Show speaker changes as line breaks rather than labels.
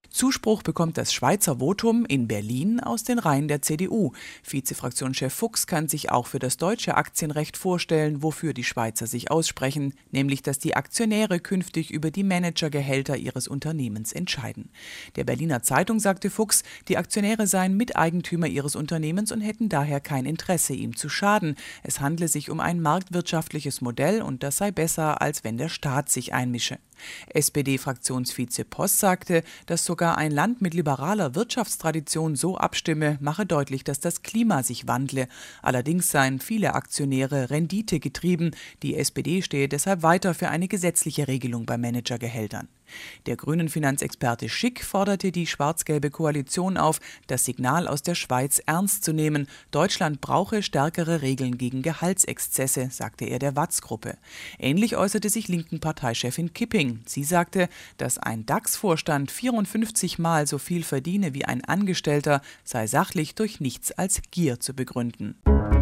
Zuspruch bekommt das Schweizer Votum in Berlin aus den Reihen der CDU. Vizefraktionschef Fuchs kann sich auch für das deutsche Aktienrecht vorstellen, wofür die Schweizer sich aussprechen, nämlich dass die Aktionäre künftig über die Managergehälter ihres Unternehmens entscheiden. Der Berliner Zeitung sagte Fuchs, die Aktionäre seien Miteigentümer ihres Unternehmens und hätten daher kein Interesse, ihm zu schaden. Es handle sich um ein marktwirtschaftliches Modell und das sei besser, als wenn der Staat sich einmische. SPD-Fraktionsvize Poss sagte, dass sogar ein Land mit liberaler Wirtschaftstradition so abstimme, mache deutlich, dass das Klima sich wandle. Allerdings seien viele Aktionäre renditegetrieben. Die SPD stehe deshalb weiter für eine gesetzliche Regelung bei Managergehältern. Der grünen Finanzexperte Schick forderte die schwarz-gelbe Koalition auf, das Signal aus der Schweiz ernst zu nehmen. Deutschland brauche stärkere Regeln gegen Gehaltsexzesse, sagte er der WAZ-Gruppe. Ähnlich äußerte sich linken Parteichefin Kipping. Sie sagte, dass ein DAX-Vorstand 54 Mal so viel verdiene wie ein Angestellter, sei sachlich durch nichts als Gier zu begründen.